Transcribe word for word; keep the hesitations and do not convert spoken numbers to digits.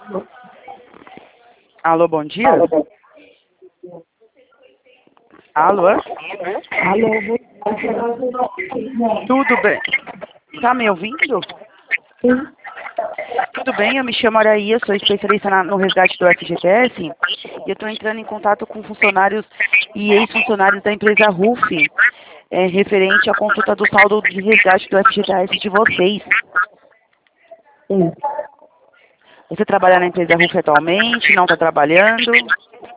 Alô, bom dia? Alô? Alô, Tudo bem? Tá me ouvindo? sim. Tudo bem, eu me chamo Araí, sou especialista na- no resgate do F G T S e eu estou entrando em contato com funcionários e ex-funcionários da empresa R U F, é, referente à consulta do saldo de resgate do F G T S de vocês. Sim. Você trabalha na empresa R U F atualmente? Não está trabalhando?